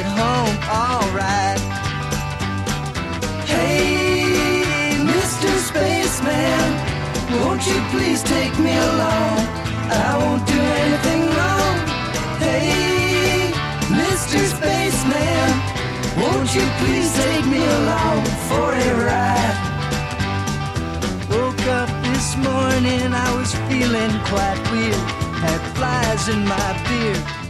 get home alright. Hey, Mr. Spaceman, won't you please take me along? I won't do anything wrong. Hey, Mr. Spaceman, won't you please take me along for a ride? Woke up this morning, I was feeling quite weird. Had flies in my beard.